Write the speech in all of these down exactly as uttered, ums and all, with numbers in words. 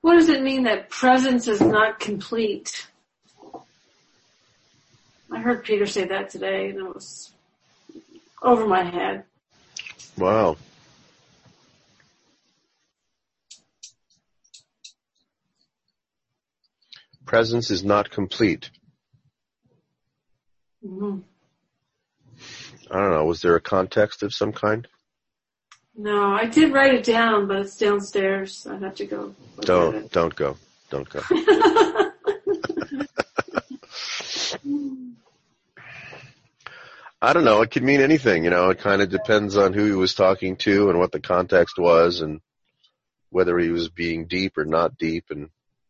What does it mean that presence is not complete? I heard Peter say that today, and it was over my head. Wow. Presence is not complete. Mm-hmm. I don't know. Was there a context of some kind? No, I did write it down, but it's downstairs. I'd have to go look Don't, at it. don't go. Don't go. I don't know. It could mean anything, you know. It kind of depends on who he was talking to and what the context was and whether he was being deep or not deep. And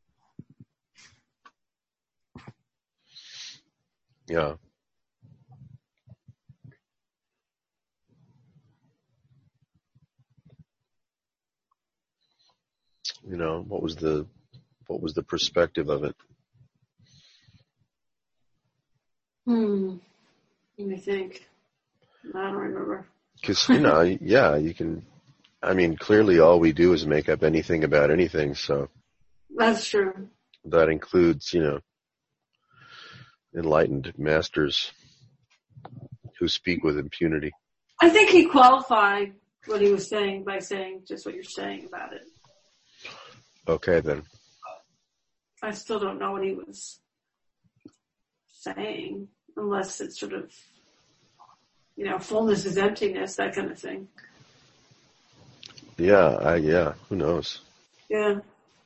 yeah. You know, what was the what was the perspective of it? Hmm. Let me think. I don't remember. Because, you know, yeah, you can, I mean, clearly all we do is make up anything about anything, so. That's true. That includes, you know, enlightened masters who speak with impunity. I think he qualified what he was saying by saying just what you're saying about it. Okay, then. I still don't know what he was saying, unless it's sort of, you know, fullness is emptiness, that kind of thing. Yeah, I, yeah, who knows? Yeah.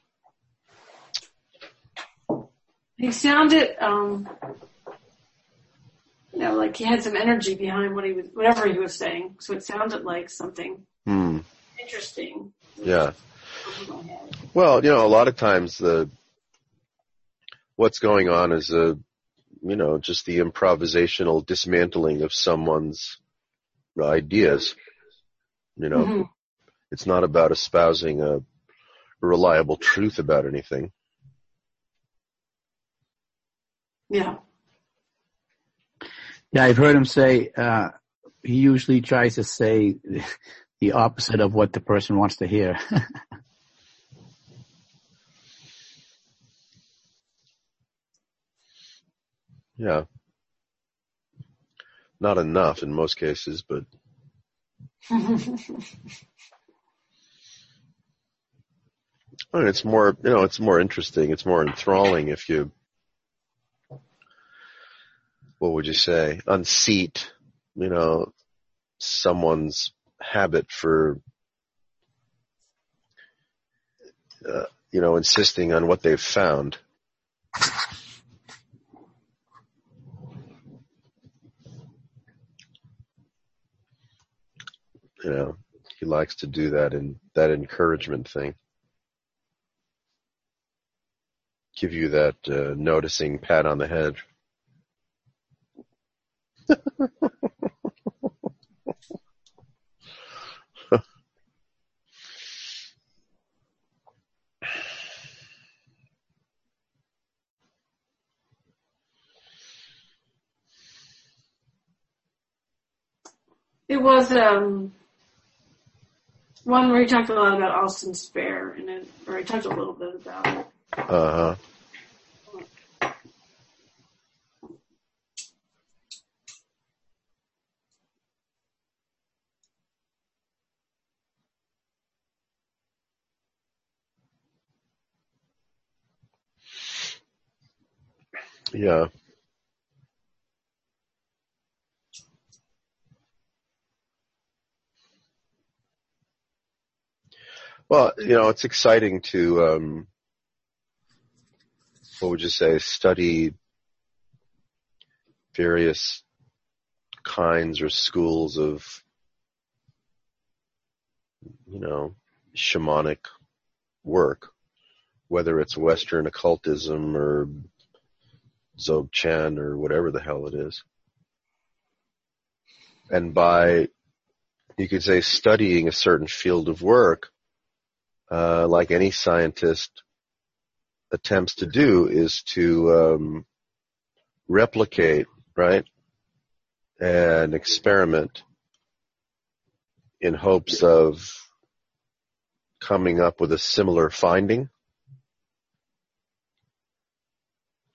He sounded, um, you know, like he had some energy behind what he was, whatever he was saying. So it sounded like something hmm. interesting. Yeah. Well, you know, a lot of times the what's going on is a, you know, just the improvisational dismantling of someone's ideas. You know, mm-hmm. It's not about espousing a reliable truth about anything. Yeah. Yeah, I've heard him say, uh, he usually tries to say the opposite of what the person wants to hear. Yeah. Not enough in most cases, but. I mean, it's more, you know, it's more interesting. It's more enthralling if you, what would you say, unseat, you know, someone's habit for, uh, you know, insisting on what they've found. You know, he likes to do that in that encouragement thing. Give you that uh, noticing pat on the head. It was um, one where he talked a lot about Austin Spare, and it, or he talked a little bit about it. Uh huh. Yeah. Well, you know, it's exciting to, um, what would you say, study various kinds or schools of, you know, shamanic work, whether it's Western occultism or Dzogchen or whatever the hell it is. And by, you could say, studying a certain field of work, uh, like any scientist attempts to do, is to um, replicate, right, and experiment in hopes of coming up with a similar finding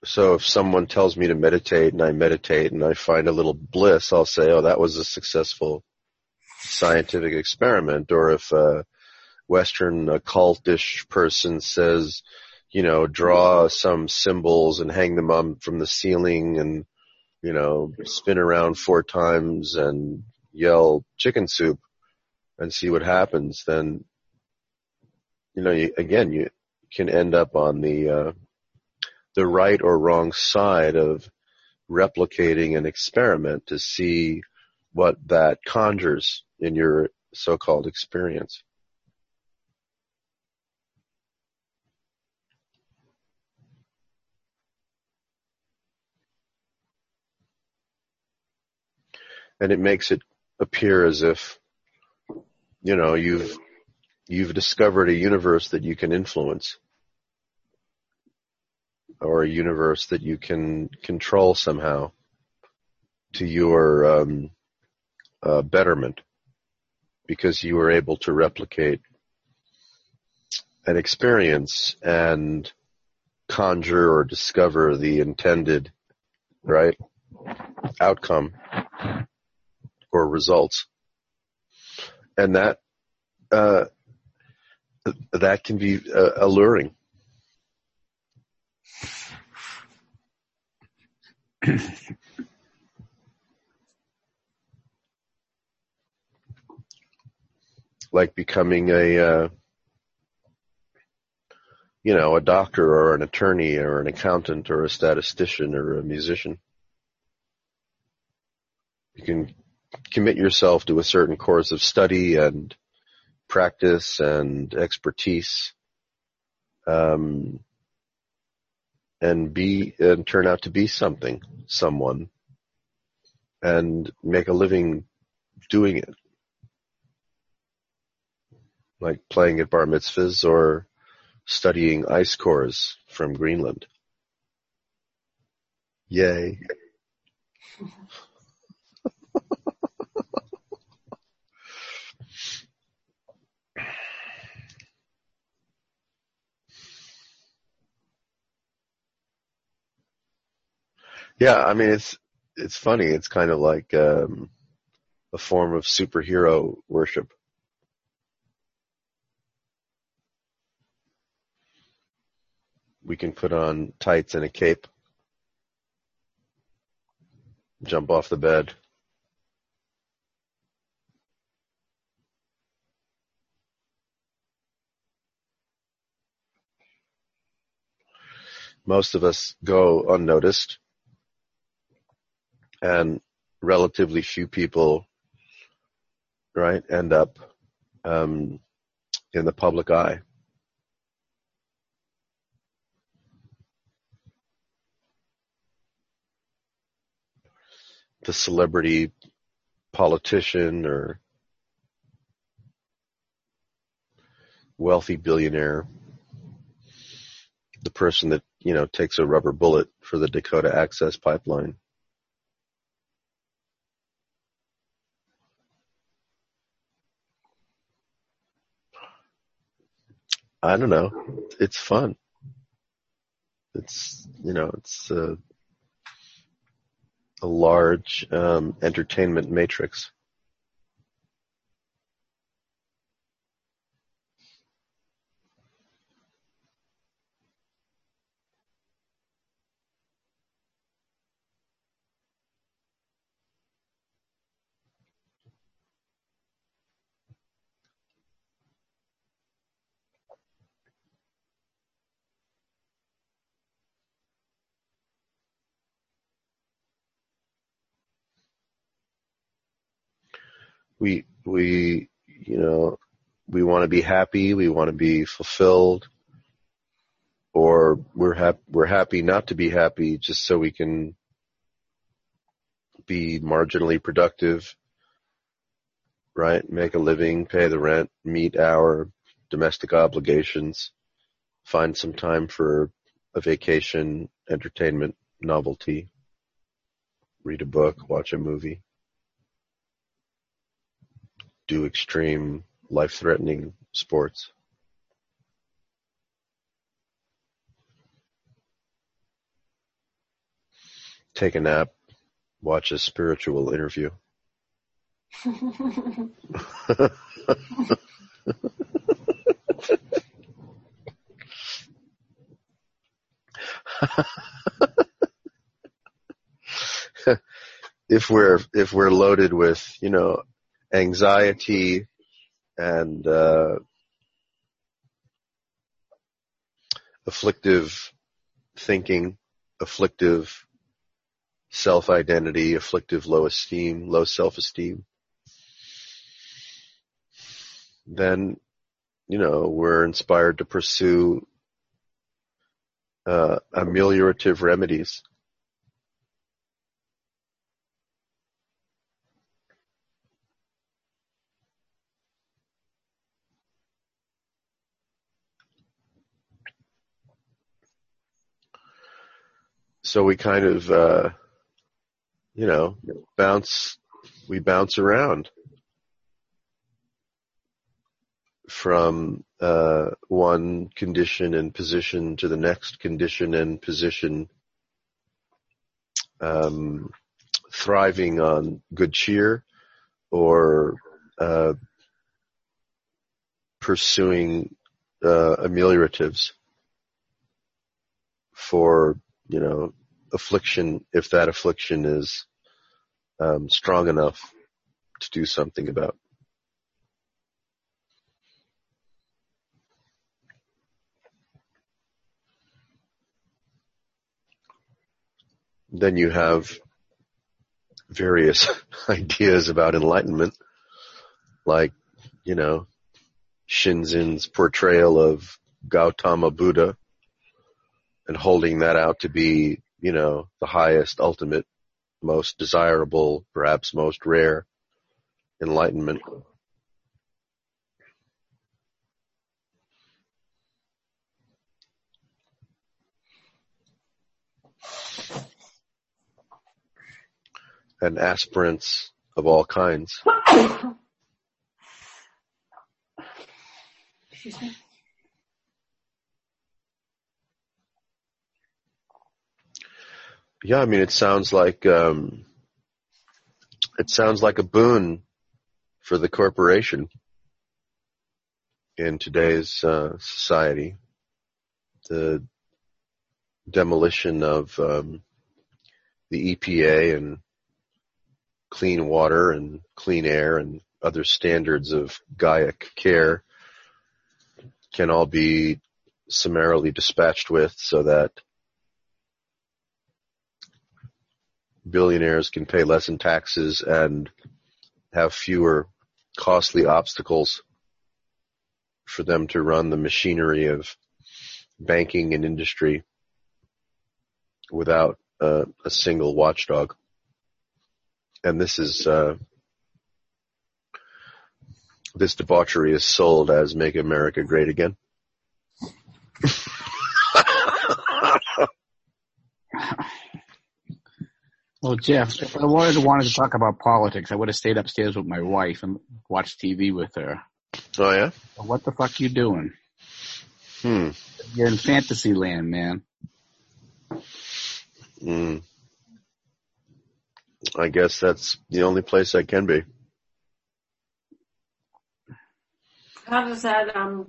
so if someone tells me to meditate and I meditate and I find a little bliss, I'll say, oh, that was a successful scientific experiment. Or if a Western occultish person says, you know, draw some symbols and hang them up from the ceiling and, you know, spin around four times and yell chicken soup and see what happens, then, you know, you, again, you can end up on the, uh, the right or wrong side of replicating an experiment to see what that conjures in your so-called experience. And it makes it appear as if, you know, you've, you've discovered a universe that you can influence, or a universe that you can control somehow to your um, uh, betterment, because you were able to replicate an experience and conjure or discover the intended, right, outcome or results. And that uh, that can be uh, alluring. Like becoming a, uh, you know, a doctor or an attorney or an accountant or a statistician or a musician. You can commit yourself to a certain course of study and practice and expertise, um, and be and turn out to be something, someone, and make a living doing it, like playing at bar mitzvahs or studying ice cores from Greenland. Yay. Yeah, I mean, it's it's funny. It's kind of like um, a form of superhero worship. We can put on tights and a cape, jump off the bed, most of us go unnoticed, and relatively few people, right, end up um, in the public eye. The celebrity politician or wealthy billionaire, the person that, you know, takes a rubber bullet for the Dakota Access Pipeline. I don't know. It's fun. It's, you know, it's a, a large um, entertainment matrix. We, we, you know, we want to be happy, we want to be fulfilled, or we're hap- we're happy not to be happy just so we can be marginally productive, right? Make a living, pay the rent, meet our domestic obligations, find some time for a vacation, entertainment, novelty, read a book, watch a movie, do extreme, life-threatening sports. take a nap, watch a spiritual interview. if we're if we're loaded with, you know, anxiety and uh, afflictive thinking, afflictive self-identity, afflictive low esteem, low self-esteem, then, you know, we're inspired to pursue uh, ameliorative remedies. So we kind of, uh, you know, bounce, we bounce around from uh, one condition and position to the next condition and position, um, thriving on good cheer or uh, pursuing uh, amelioratives for, you know, affliction, if that affliction is um, strong enough to do something about. Then you have various ideas about enlightenment, like, you know, Shinzen's portrayal of Gautama Buddha and holding that out to be, you know, the highest, ultimate, most desirable, perhaps most rare enlightenment. And aspirants of all kinds. Excuse me. Yeah, I mean, it sounds like um, it sounds like a boon for the corporation in today's uh, society. The demolition of um, the E P A and clean water and clean air and other standards of Gaiac care can all be summarily dispatched with so that billionaires can pay less in taxes and have fewer costly obstacles for them to run the machinery of banking and industry without uh, a single watchdog. And this is uh, this debauchery is sold as "Make America Great Again." Well, Jeff, if I wanted to wanted to talk about politics, I would have stayed upstairs with my wife and watched T V with her. Oh yeah? But what the fuck you doing? Hmm. You're in fantasy land, man. Hmm. I guess that's the only place I can be. How does that um,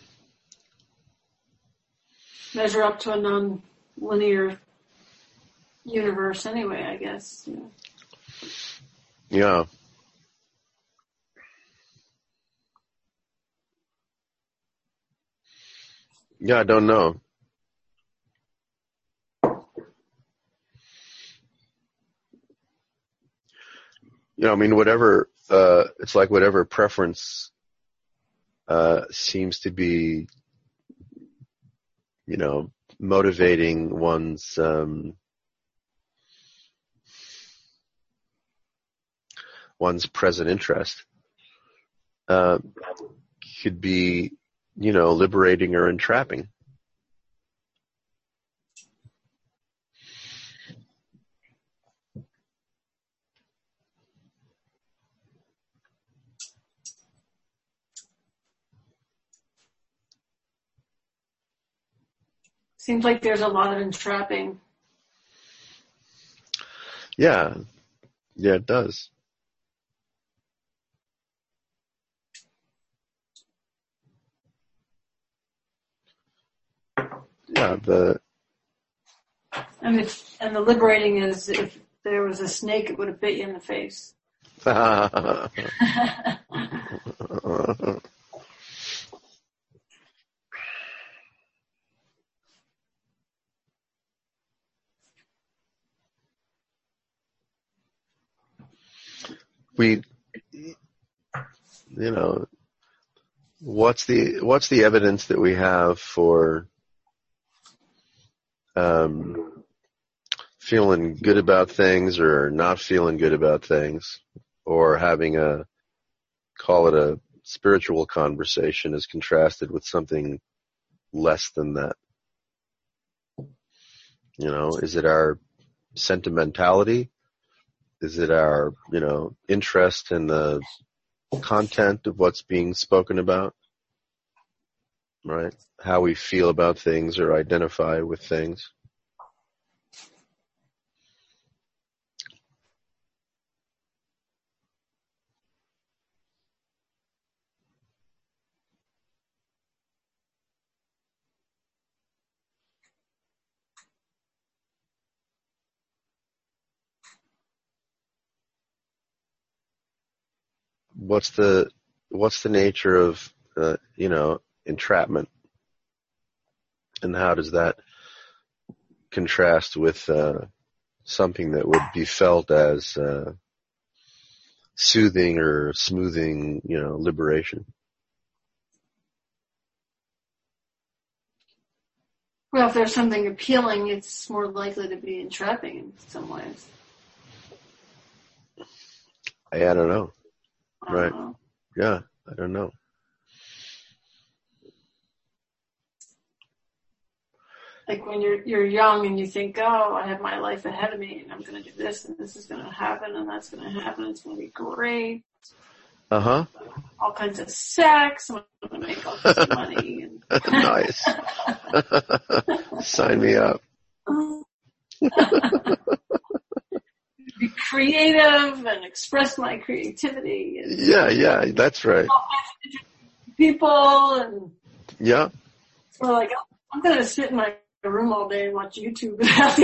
measure up to a non-linear universe anyway, I guess? Yeah. Yeah. Yeah, I don't know. You know, I mean, whatever, uh, it's like whatever preference, uh, seems to be, you know, motivating one's, um, one's present interest, uh, could be, you know, liberating or entrapping. Seems like there's a lot of entrapping. Yeah. Yeah, it does. Yeah, the And it's, and the liberating is if there was a snake, it would have bit you in the face. we, you know, what's the what's the evidence that we have for um, feeling good about things or not feeling good about things, or having a, call it a spiritual conversation, as contrasted with something less than that? You know, is it our sentimentality? Is it our, you know, interest in the content of what's being spoken about? Right? How we feel about things or identify with things. What's the what's the nature of uh, you know, entrapment, and how does that contrast with uh, something that would be felt as uh, soothing or smoothing, you know, liberation? Well, if there's something appealing, it's more likely to be entrapping in some ways. I, I don't know. I Right. don't know. Yeah, I don't know. Like when you're you're young and you think, oh, I have my life ahead of me and I'm going to do this and this is going to happen and that's going to happen. It's going to be great. Uh-huh. All kinds of sex. I'm going to make all kinds of money. And Nice. Sign me up. Be creative and express my creativity. And Yeah, yeah, that's right. People and yeah. We're like, I'm going to sit in my room all day and watch YouTube and have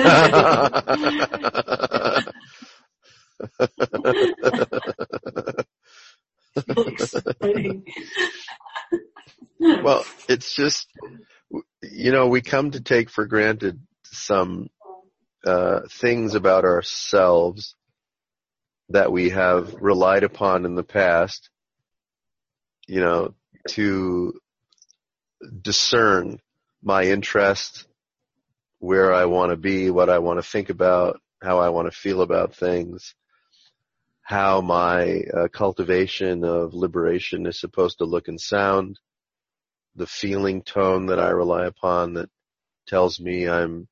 the really exciting. Well, it's just, you know, we come to take for granted some uh, things about ourselves that we have relied upon in the past, you know, to discern my interest, where I want to be, what I want to think about, how I want to feel about things, how my uh, cultivation of liberation is supposed to look and sound, the feeling tone that I rely upon that tells me I'm,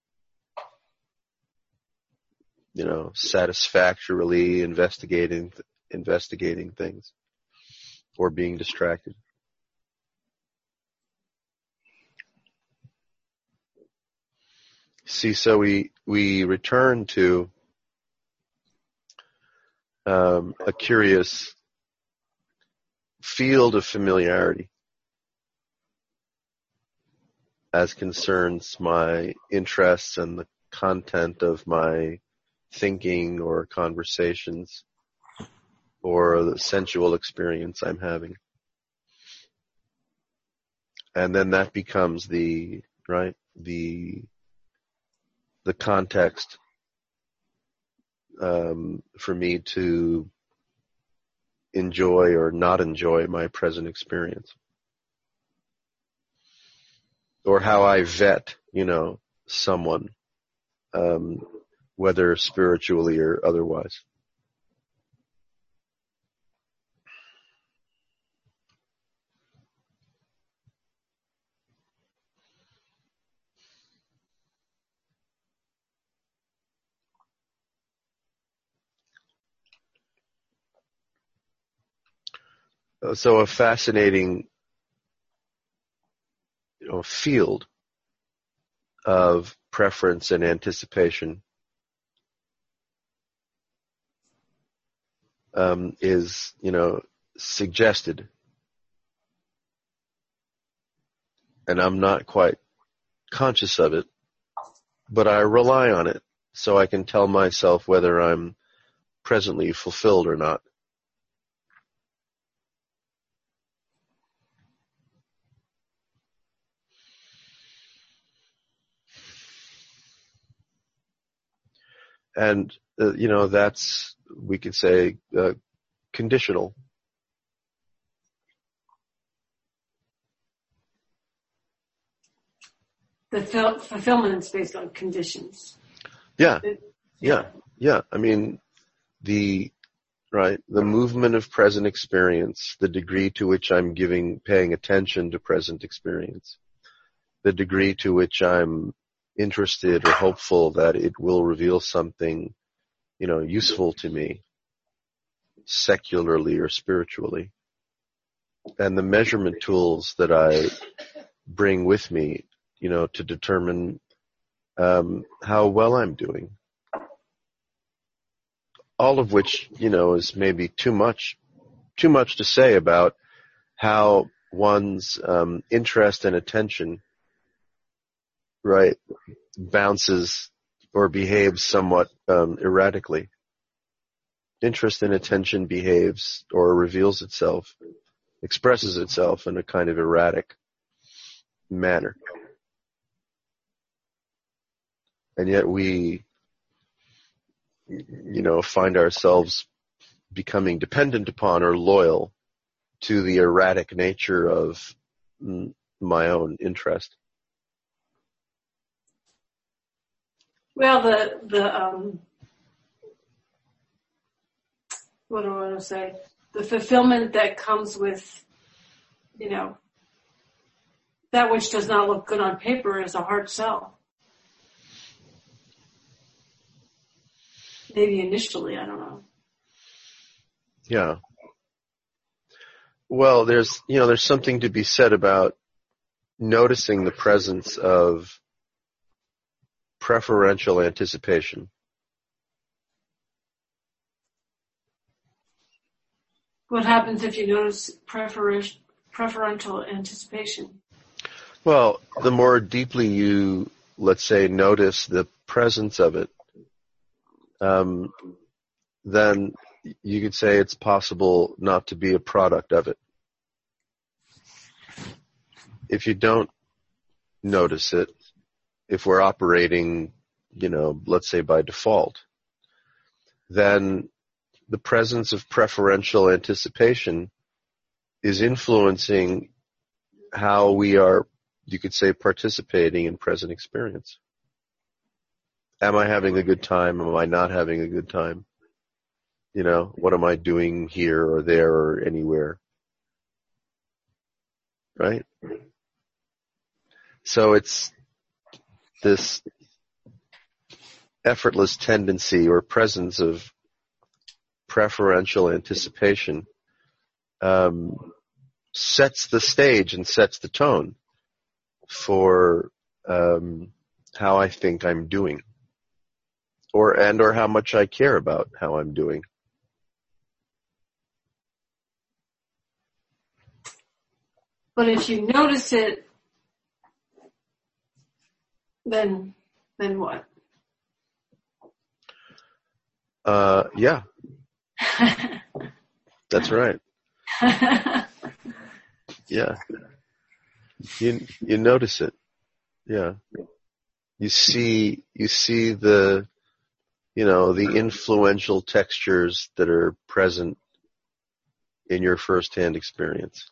you know, satisfactorily investigating investigating things or being distracted. See, so we we return to um, a curious field of familiarity as concerns my interests and the content of my thinking or conversations or the sensual experience I'm having. And then that becomes the, right, the the context um, for me to enjoy or not enjoy my present experience. Or how I vet, you know, someone, um, whether spiritually or otherwise. So a fascinating, you know, field of preference and anticipation um, is, you know, suggested. And I'm not quite conscious of it, but I rely on it so I can tell myself whether I'm presently fulfilled or not. And, uh, you know, that's, we could say, uh, conditional. The fil- fulfillment is based on conditions. Yeah, It, yeah, yeah. I mean, the, right, the movement of present experience, the degree to which I'm giving, paying attention to present experience, the degree to which I'm interested or hopeful that it will reveal something, you know, useful to me, secularly or spiritually. And the measurement tools that I bring with me, you know, to determine um, how well I'm doing. All of which, you know, is maybe too much, too much to say about how one's um, interest and attention, right, bounces or behaves somewhat um, erratically. Interest and attention behaves or reveals itself, expresses itself in a kind of erratic manner. And yet we, you know, find ourselves becoming dependent upon or loyal to the erratic nature of my own interest. Well, the, the, um, what do I want to say? The fulfillment that comes with, you know, that which does not look good on paper is a hard sell. Maybe initially, I don't know. Yeah. Well, there's, you know, there's something to be said about noticing the presence of preferential anticipation. What happens if you notice prefer- preferential anticipation? Well, the more deeply you, let's say, notice the presence of it, um, then you could say it's possible not to be a product of it. If you don't notice it, if we're operating, you know, let's say by default, then the presence of preferential anticipation is influencing how we are, you could say, participating in present experience. Am I having a good time? Am I not having a good time? You know, what am I doing here or there or anywhere? Right? So it's this effortless tendency or presence of preferential anticipation um, sets the stage and sets the tone for um, how I think I'm doing, or and or how much I care about how I'm doing. But if you notice it, then then what? Uh, yeah, that's right. Yeah, you you notice it. Yeah, you see you see the, you know, the influential textures that are present in your firsthand experience.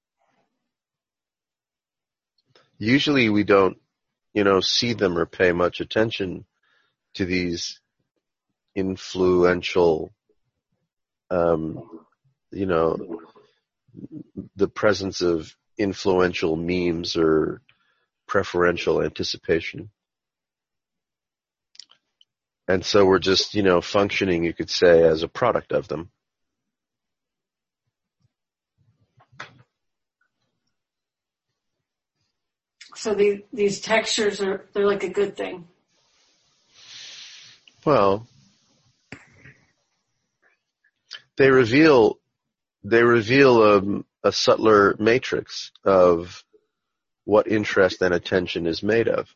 Usually we don't, you know, see them or pay much attention to these influential, um, you know, the presence of influential memes or preferential anticipation. And so we're just, you know, functioning, you could say, as a product of them. So these these textures are, they're like a good thing. Well, they reveal they reveal a, a subtler matrix of what interest and attention is made of,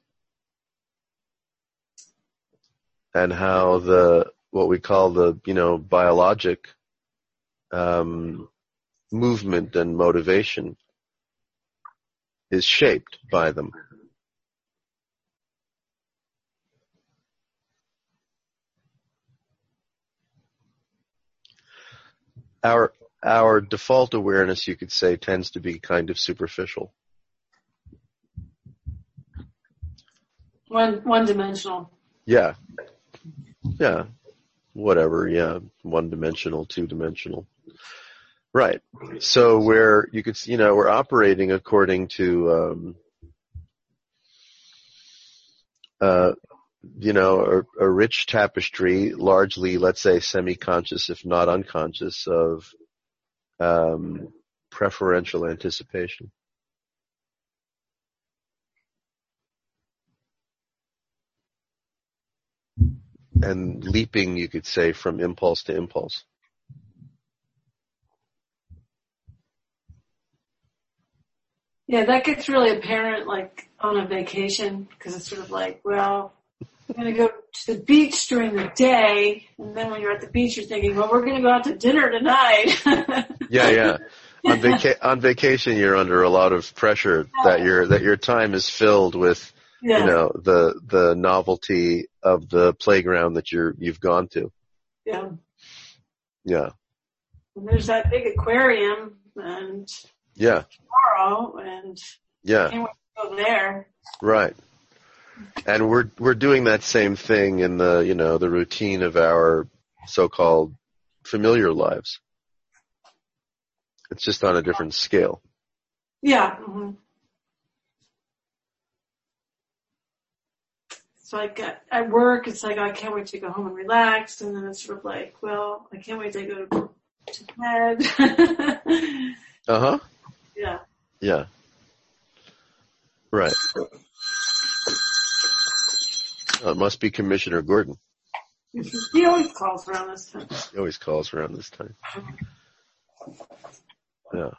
and how the what we call the you know biologic um, movement and motivation is shaped by them. Our our default awareness, you could say, tends to be kind of superficial. One one dimensional. Yeah. Yeah. Whatever, yeah. One dimensional, two dimensional. Right. So where you could, you know, we're operating according to, um, uh, you know, a, a rich tapestry, largely, let's say, semi-conscious, if not unconscious, of um, preferential anticipation. And leaping, you could say, from impulse to impulse. Yeah, that gets really apparent, like, on a vacation, because it's sort of like, well, we're going to go to the beach during the day, and then when you're at the beach, you're thinking, well, we're going to go out to dinner tonight. yeah, yeah. On, vaca- on vacation, you're under a lot of pressure that your that your time is filled with, yeah. you know, the the novelty of the playground that you're you've gone to. Yeah. Yeah. And there's that big aquarium, and yeah, tomorrow, and yeah, I can't wait to go there. Right. And we're we're doing that same thing in the you know the routine of our so-called familiar lives. It's just on a different scale. Yeah. Mm-hmm. It's like at, at work, it's like I can't wait to go home and relax, and then it's sort of like, well, I can't wait to go to, to bed. uh huh. Yeah. Yeah. Right. Oh, it must be Commissioner Gordon. He always calls around this time. He always calls around this time. Yeah.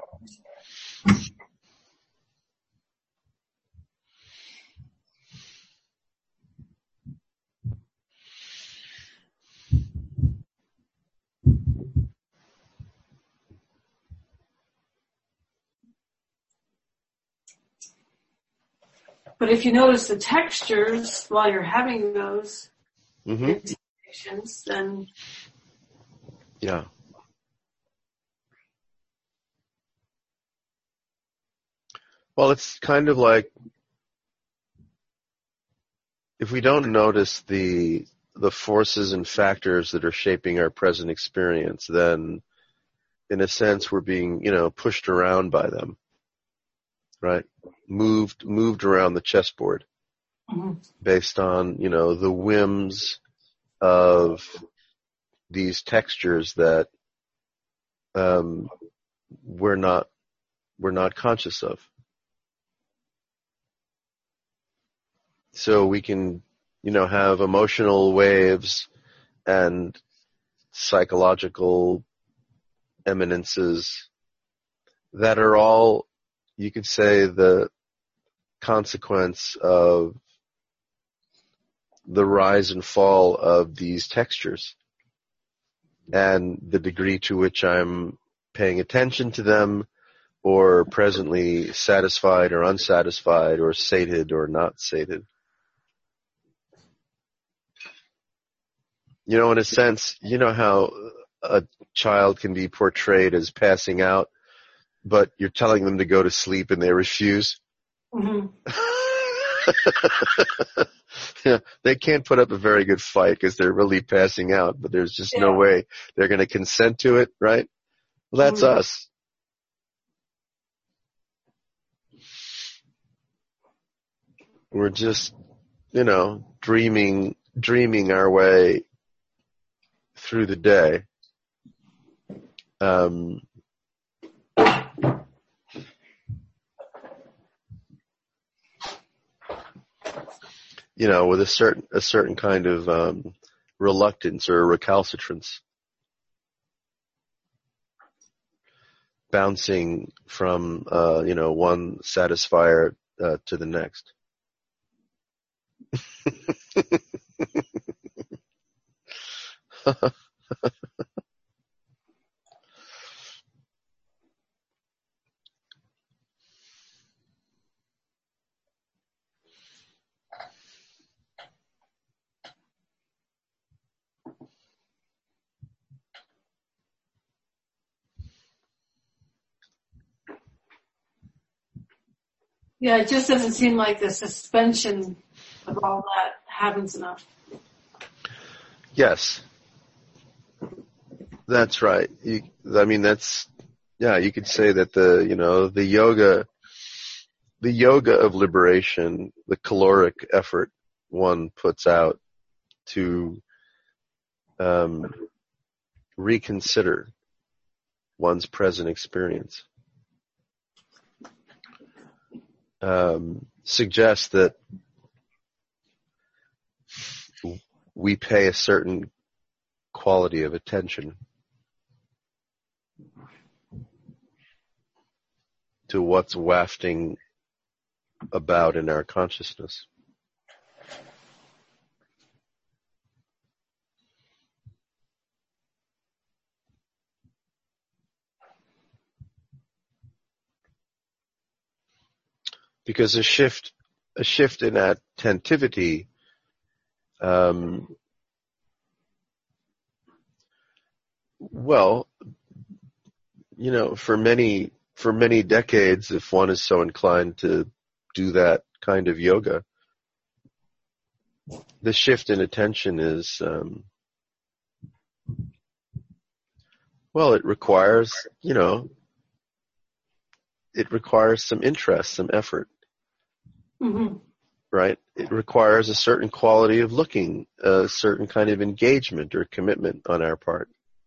But if you notice the textures while you're having those mm-hmm. anticipations, then yeah. Well, it's kind of like if we don't notice the the forces and factors that are shaping our present experience, then in a sense we're being, you know, pushed around by them. Right? Moved, moved around the chessboard mm-hmm. based on, you know, the whims of these textures that um, we're not, we're not conscious of. So we can, you know, have emotional waves and psychological eminences that are all, you could say, the consequence of the rise and fall of these textures and the degree to which I'm paying attention to them or presently satisfied or unsatisfied or sated or not sated. You know, in a sense, you know how a child can be portrayed as passing out, but you're telling them to go to sleep and they refuse. Mm-hmm. Yeah, they can't put up a very good fight because they're really passing out, but there's just yeah. no way they're going to consent to it, right? Well, that's mm-hmm. us. We're just, you know, dreaming, dreaming our way through the day. Um, you know, with a certain a certain kind of um, reluctance or recalcitrance. bouncing from, uh, you know, one satisfier uh, to the next. Yeah, it just doesn't seem like the suspension of all that happens enough. Yes. That's right. You, I mean, that's, yeah, you could say that the, you know, the yoga, the yoga of liberation, the caloric effort one puts out to um, reconsider one's present experience, um, suggests that we pay a certain quality of attention to what's wafting about in our consciousness. Because a shift, a shift in attentivity, um, well, you know, for many, for many decades, if one is so inclined to do that kind of yoga, the shift in attention is, um, well, it requires, you know, it requires some interest, some effort. Mm-hmm. Right? It requires a certain quality of looking, a certain kind of engagement or commitment on our part.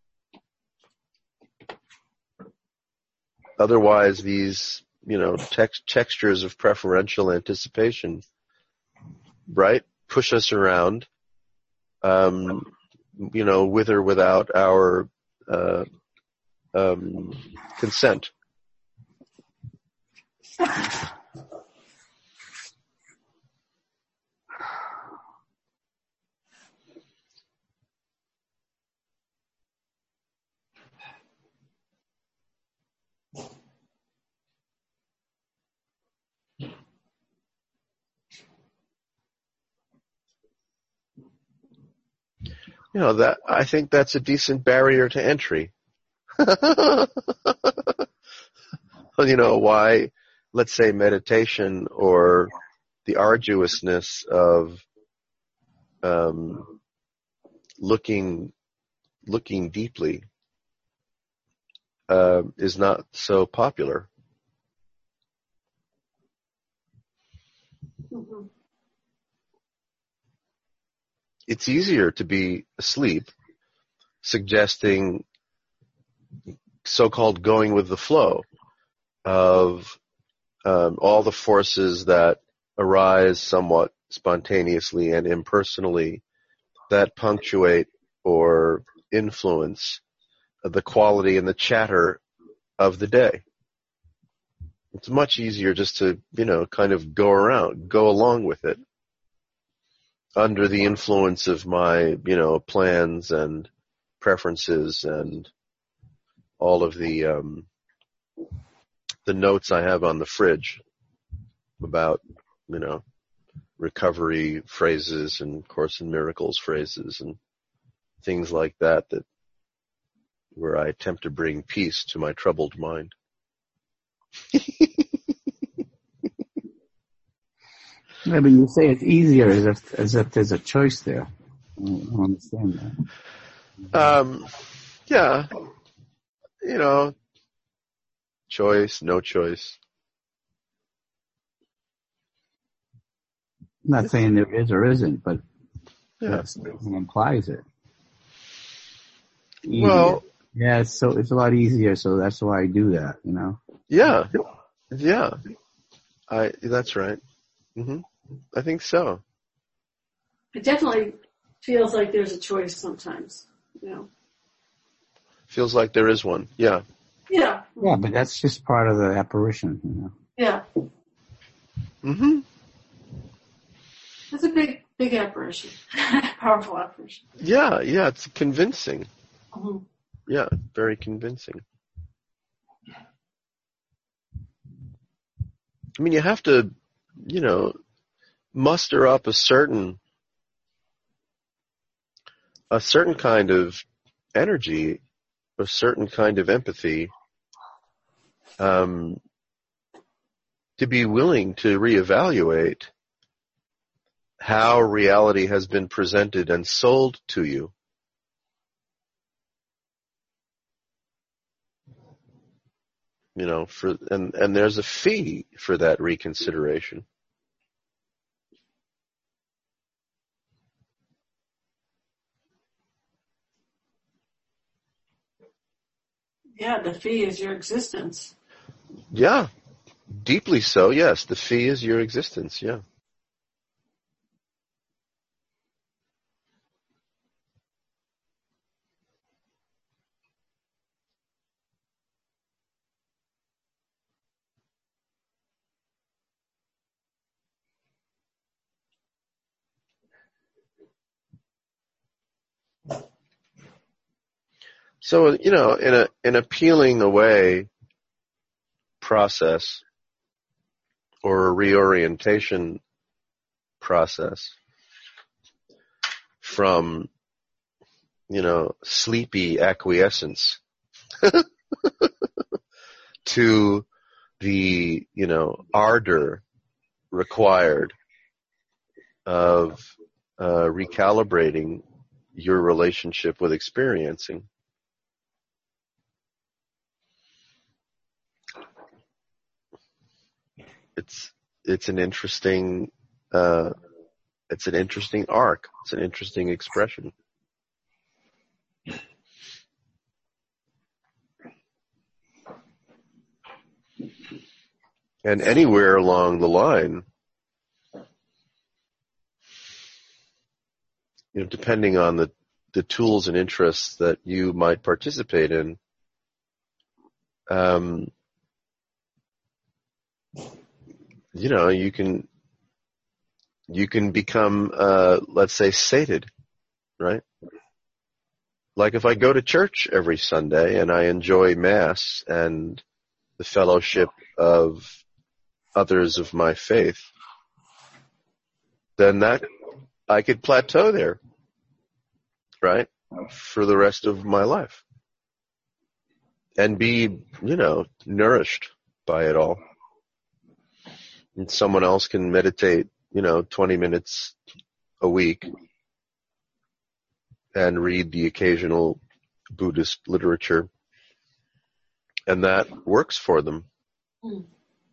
Otherwise, these, you know, text, textures of preferential anticipation, right, push us around, um, you know, with or without our uh, um, consent. You know, that, I think that's a decent barrier to entry. You know, why, let's say, meditation or the arduousness of um, looking looking deeply uh, is not so popular. Mm-hmm. It's easier to be asleep, suggesting so-called going with the flow of um, all the forces that arise somewhat spontaneously and impersonally that punctuate or influence the quality and the chatter of the day. It's much easier just to, you know, kind of go around, go along with it under the influence of my, you know, plans and preferences and all of the um, the notes I have on the fridge about, you know, recovery phrases and Course in Miracles phrases and things like that, that where I attempt to bring peace to my troubled mind. Yeah, but you say it's easier as if as if there's a choice there. I don't understand that. Um, yeah, you know, choice, no choice. I'm not saying there is or isn't, but Yeah. that statement implies it. Easier. Well, yeah, it's so it's a lot easier, so that's why I do that, you know. yeah, yeah, I that's right. hmm I think so. It definitely feels like there's a choice sometimes, you know. Feels like there is one. Yeah. Yeah. Yeah, but that's just part of the apparition, you know. Yeah. Mm-hmm. It's a big, big apparition. Powerful apparition. Yeah, yeah, it's convincing. Mm-hmm. Yeah, very convincing. I mean, you have to, you know, muster up a certain, a certain kind of energy, a certain kind of empathy, um, to be willing to reevaluate how reality has been presented and sold to you. You know, for and, and there's a fee for that reconsideration. Yeah, the fee is your existence. Yeah, deeply so, yes. The fee is your existence, yeah. So, you know, in a in a peeling away process or a reorientation process from, you know, sleepy acquiescence to the, you know, ardor required of uh, recalibrating your relationship with experiencing. It's it's an interesting uh, it's an interesting arc. It's an interesting expression. And anywhere along the line, you know, depending on the, the tools and interests that you might participate in, um, you know, you can you can become, uh, let's say, sated, right? Like if I go to church every Sunday and I enjoy Mass and the fellowship of others of my faith, then that I could plateau there, right, for the rest of my life and be, you know, nourished by it all. And someone else can meditate, you know, twenty minutes a week and read the occasional Buddhist literature, and that works for them. Mm.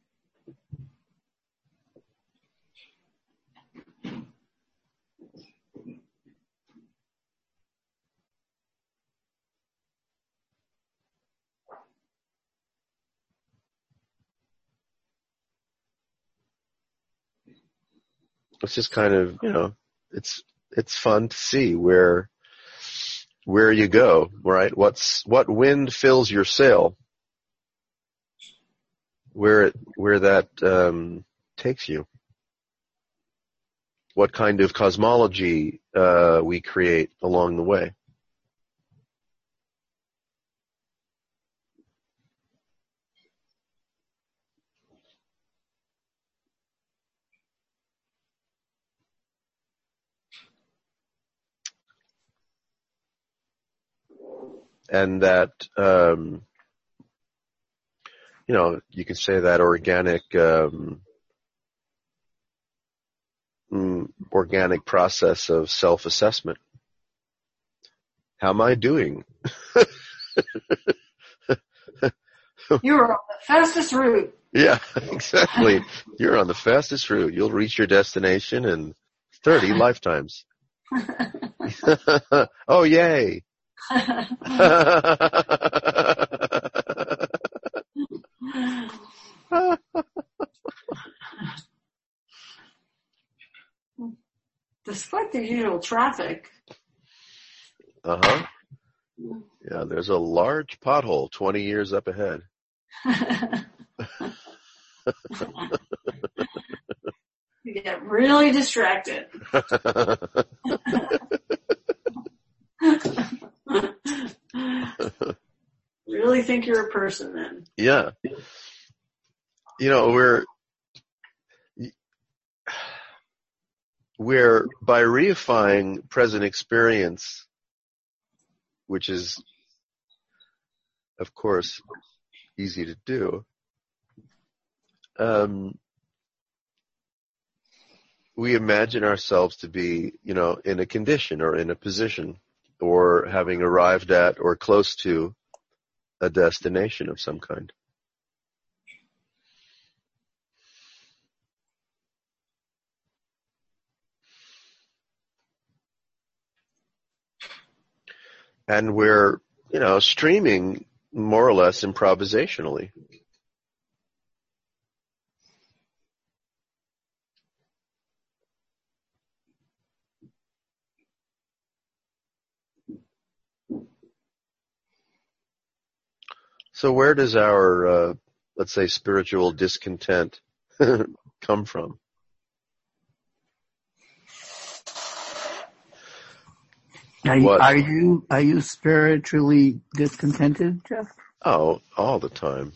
It's just kind of, you know, it's it's fun to see where where you go, right? What's what wind fills your sail, where it where that um, takes you, what kind of cosmology uh, we create along the way. And that, um, you know, you can say that organic, um, mm, organic process of self-assessment. How am I doing? You're on the fastest route. Yeah, exactly. You're on the fastest route. You'll reach your destination in thirty lifetimes. Oh, yay. Despite the usual traffic. Uh-huh. Yeah, there's a large pothole twenty years up ahead. You get really distracted. Really think you're a person then. Yeah. You know, we're, we're, by reifying present experience, which is, of course, easy to do, um, we imagine ourselves to be, you know, in a condition or in a position or having arrived at or close to a destination of some kind. And we're, you know, streaming more or less improvisationally. So where does our, uh, let's say, spiritual discontent come from? Are you, are you are you spiritually discontented, Jeff? Oh, all the time.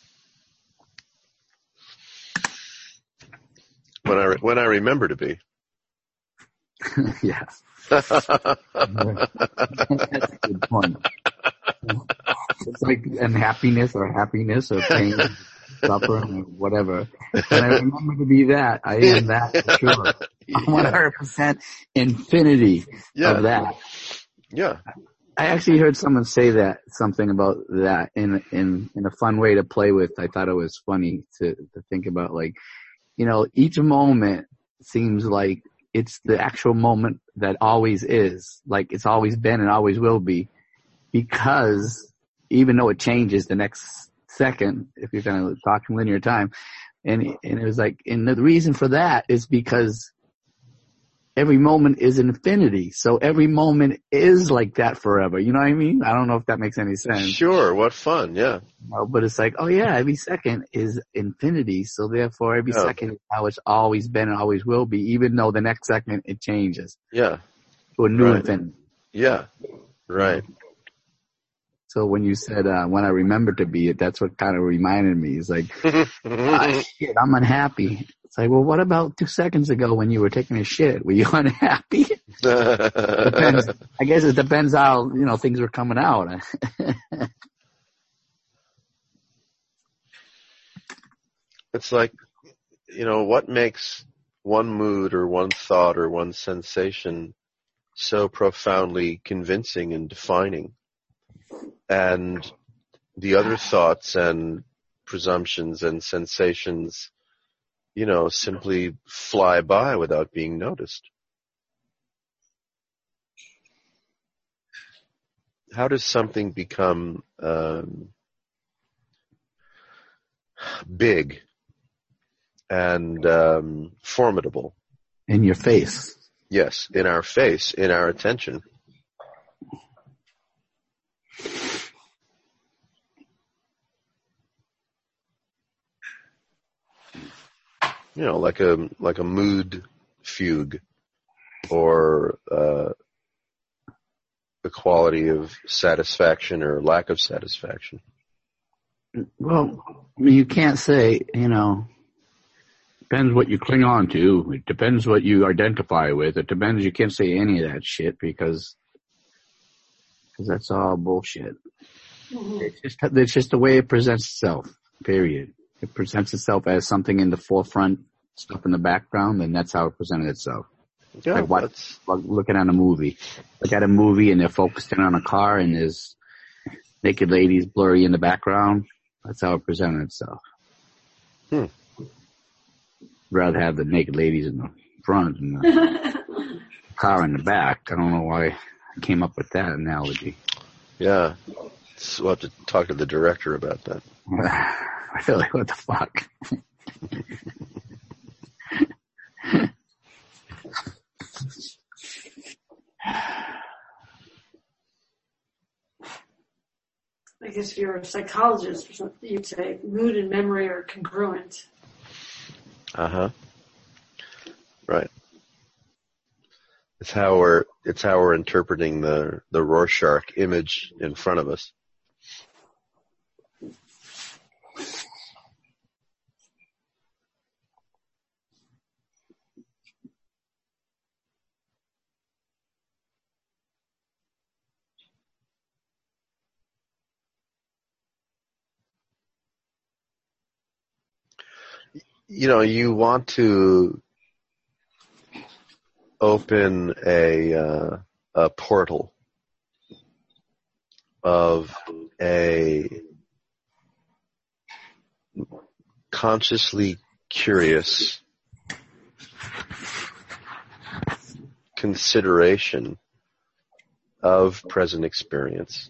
When I when I remember to be. Yeah. That's a good point. It's like unhappiness or happiness or pain, suffering or whatever. When I remember to be that, I am that for sure. I'm one hundred percent infinity yeah. of that. Yeah. I actually heard someone say that, something about that in, in, in a fun way to play with. I thought it was funny to, to think about, like, you know, each moment seems like it's the actual moment that always is, like it's always been and always will be, because even though it changes the next second, if you're kind of talking linear time, and, and it was like, and the reason for that is because every moment is infinity. So every moment is like that forever. You know what I mean? I don't know if that makes any sense. Sure. What fun. Yeah. No, but it's like, oh yeah, every second is infinity. So therefore every yeah. second is how it's always been and always will be, even though the next second it changes. Yeah. To a new right. infinity. Yeah. Right. So when you said, uh, when I remember to be it, that's what kind of reminded me. It's like, ah, shit, I'm unhappy. It's like, well, what about two seconds ago when you were taking a shit? Were you unhappy? Depends. I guess it depends how, you know, things were coming out. It's like, you know, what makes one mood or one thought or one sensation so profoundly convincing and defining, and the other thoughts and presumptions and sensations, you know, simply fly by without being noticed? How does something become um, big and um, formidable? In your face. Yes, in our face, in our attention. You know, like a like a mood fugue, or uh, the quality of satisfaction or lack of satisfaction. Well, I mean, you can't say, you know, depends what you cling on to. It depends what you identify with. It depends. You can't say any of that shit because, because that's all bullshit. Mm-hmm. It's just, it's just the way it presents itself, period. It presents itself as something in the forefront, stuff in the background, and that's how it presented itself. Yeah, like what, like looking at a movie. Look at a movie and they're focused in on a car and there's naked ladies blurry in the background. That's how it presented itself. Hmm. Rather have the naked ladies in the front and the car in the back. I don't know why I came up with that analogy. Yeah. So we'll have to talk to the director about that. Really, what the fuck? guess if you're a psychologist or something, you'd say mood and memory are congruent. Uh-huh. Right. It's how we're, it's how we're interpreting the, the Rorschach image in front of us. You know, you want to open a uh, a portal of a consciously curious consideration of present experience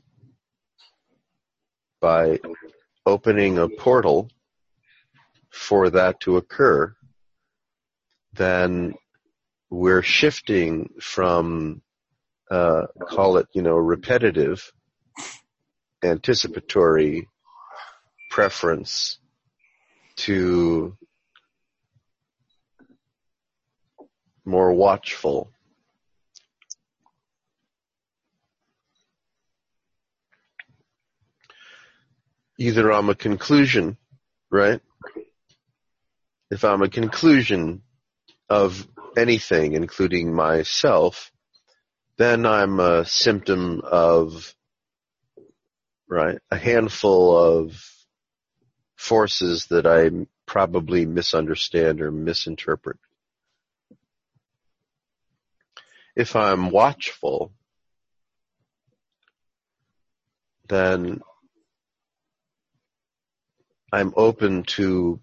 by opening a portal for that to occur. Then we're shifting from, uh, call it, you know, repetitive, anticipatory preference to more watchful. Either I'm a conclusion, right? If I'm a conclusion of anything, including myself, then I'm a symptom of, right, a handful of forces that I probably misunderstand or misinterpret. If I'm watchful, then I'm open to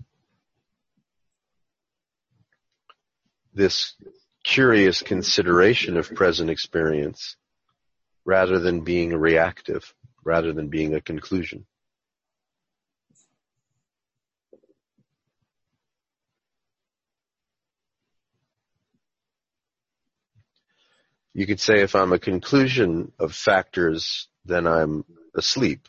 this curious consideration of present experience rather than being reactive, rather than being a conclusion. You could say if I'm a conclusion of factors, then I'm asleep.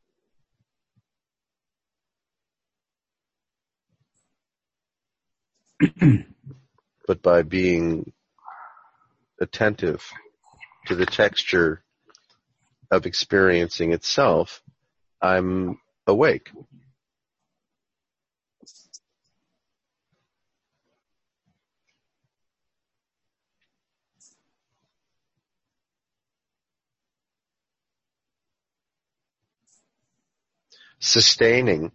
But by being attentive to the texture of experiencing itself, I'm awake. Sustaining,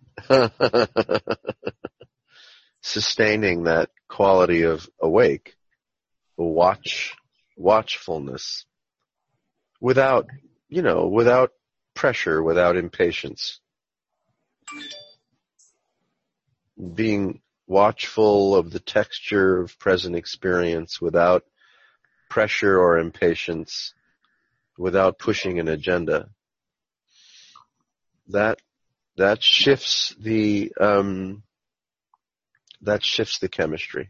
sustaining that quality of awake, watch, watchfulness, without, you know, without pressure, without impatience. Being watchful of the texture of present experience without pressure or impatience, without pushing an agenda. That that shifts the um, that shifts the chemistry.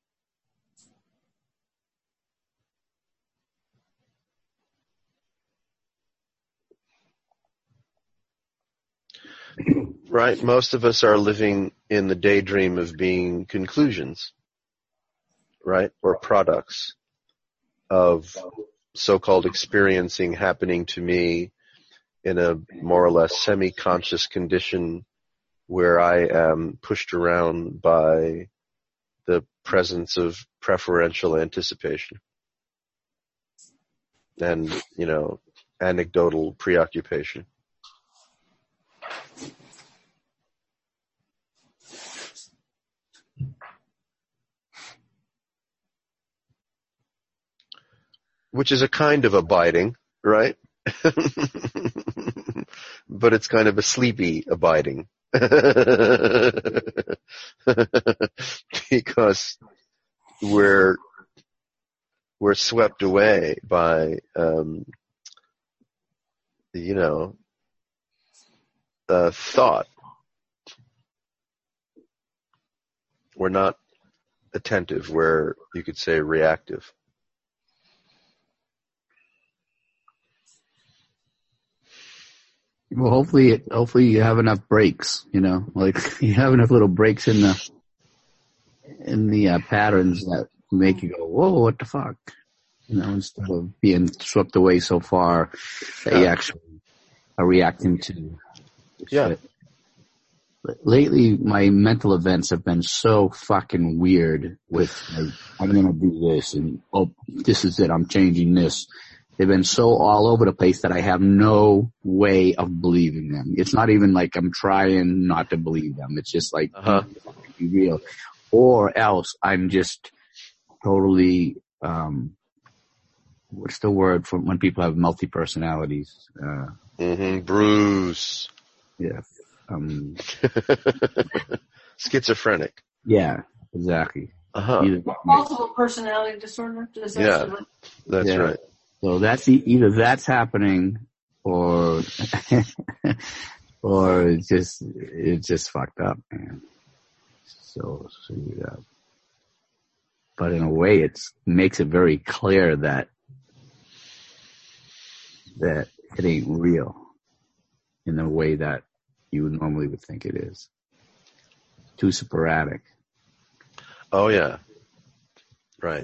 Right? Most of us are living in the daydream of being conclusions, right? Or products of so-called experiencing happening to me in a more or less semi-conscious condition where I am pushed around by the presence of preferential anticipation and, you know, anecdotal preoccupation. Which is a kind of abiding, right? But it's kind of a sleepy abiding. Because we're we're swept away by um you know uh, thought. We're not attentive, we're, you could say, reactive. Well, hopefully, hopefully you have enough breaks. You know, like you have enough little breaks in the in the uh, patterns that make you go, "Whoa, what the fuck?" You know, instead of being swept away so far that yeah. you actually are reacting to yeah. shit. But lately, my mental events have been so fucking weird with, like, I'm gonna do this and, oh, this is it, I'm changing this. They've been so all over the place that I have no way of believing them. It's not even like I'm trying not to believe them. It's just like, uh-huh. be real. Or else I'm just totally, um, what's the word for when people have multi-personalities? Uh, mm-hmm. Bruce. Yeah. Um, Schizophrenic. Yeah, exactly. Uh-huh. Either, multiple personality disorder. Yeah, that's yeah. right. So that's e- either that's happening, or or it's just it's just fucked up, man. So screwed up. But in a way, it makes it very clear that that it ain't real in the way that you normally would think it is. Too sporadic. Oh yeah. Right.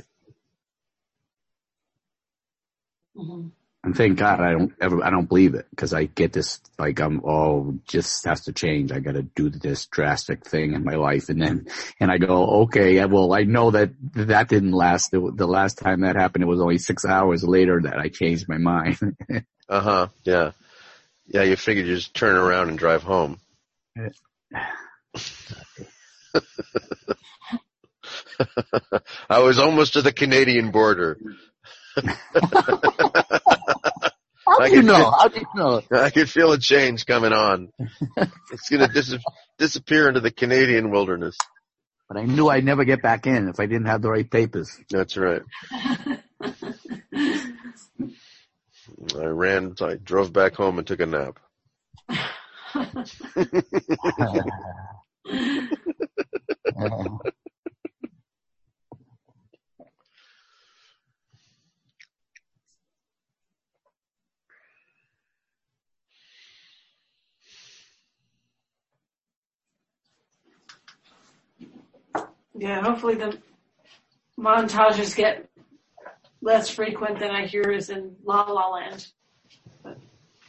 Mm-hmm. And thank God I don't ever, I don't believe it, because I get this, like, I'm, oh, just has to change. I gotta do this drastic thing in my life. And then, and I go, okay, well, I know that that didn't last. The, the last time that happened, it was only six hours later that I changed my mind. uh-huh. Yeah. Yeah, you figured you just turn around and drive home. I was almost to the Canadian border. How do you know? Feel, How do you know? I could feel a change coming on. It's going to dis- disappear into the Canadian wilderness. But I knew I'd never get back in if I didn't have the right papers. That's right. I ran, I drove back home and took a nap. Yeah, hopefully the montages get less frequent than I hear is in La La Land. But.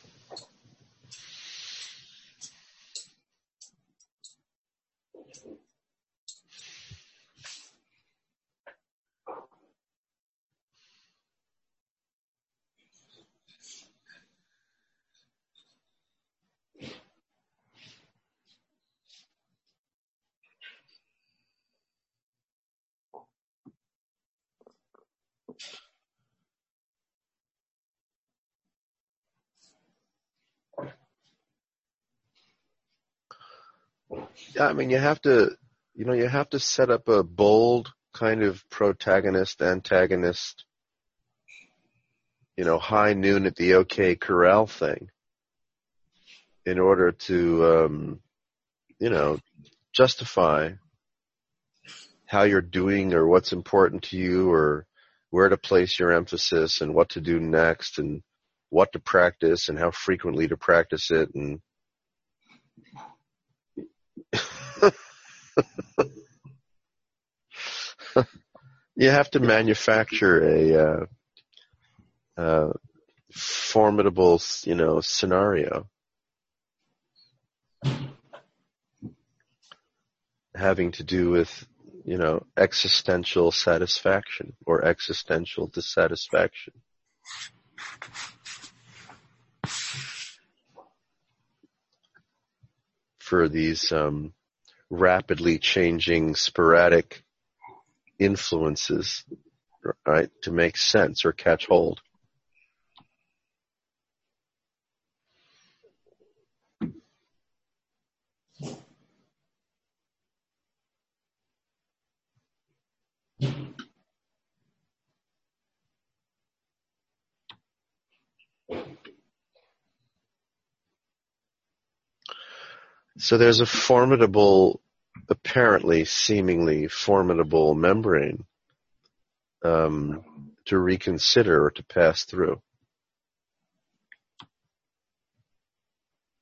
Yeah, I mean, you have to, you know, you have to set up a bold kind of protagonist, antagonist, you know, high noon at the OK Corral thing in order to, um, you know, justify how you're doing or what's important to you or where to place your emphasis and what to do next and what to practice and how frequently to practice it. And you have to manufacture a uh, uh, formidable, you know, scenario having to do with, you know, existential satisfaction or existential dissatisfaction. For these um, rapidly changing, sporadic influences, right, to make sense or catch hold. So there's a formidable, apparently, seemingly formidable membrane um, to reconsider or to pass through.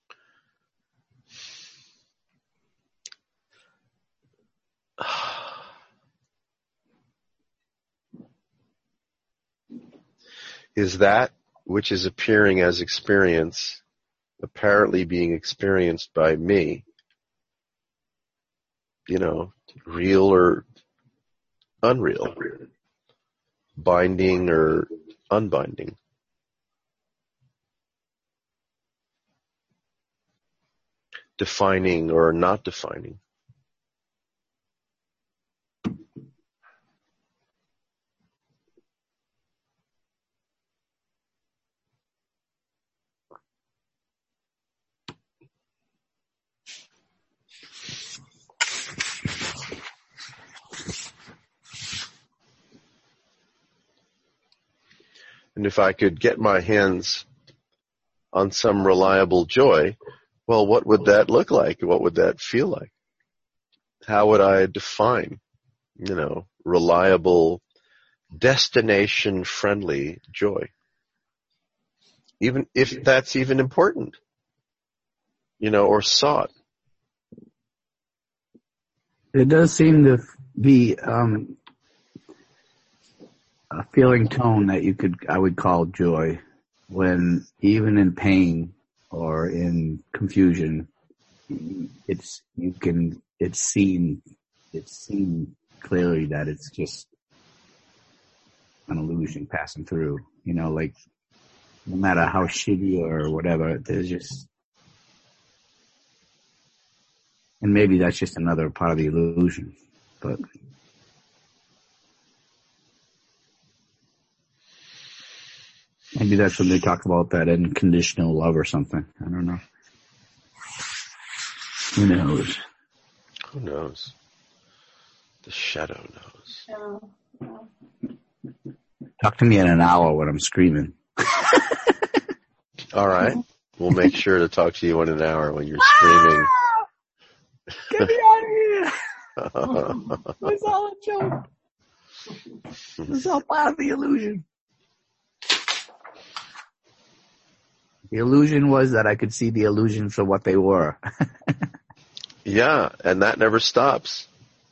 is that which is appearing as experience apparently being experienced by me, you know, real or unreal, binding or unbinding. Defining or not defining. And if I could get my hands on some reliable joy, well, what would that look like? What would that feel like? How would I define, you know, reliable, destination-friendly joy? Even if that's even important, you know, or sought. It does seem to be um, a feeling tone that you could, I would call joy, when even in pain or in confusion, it's you can it's seen it's seen clearly that it's just an illusion passing through. You know, like no matter how shitty or whatever, there's just, and maybe that's just another part of the illusion, but. Maybe that's when they talk about that unconditional love or something. I don't know. Who knows? Who knows? The shadow knows. Yeah. Yeah. Talk to me in an hour when I'm screaming. All right. We'll make sure to talk to you in an hour when you're screaming. Get me out of here! It's all a joke. It's all part of the illusion. The illusion was that I could see the illusions for what they were. Yeah, and that never stops.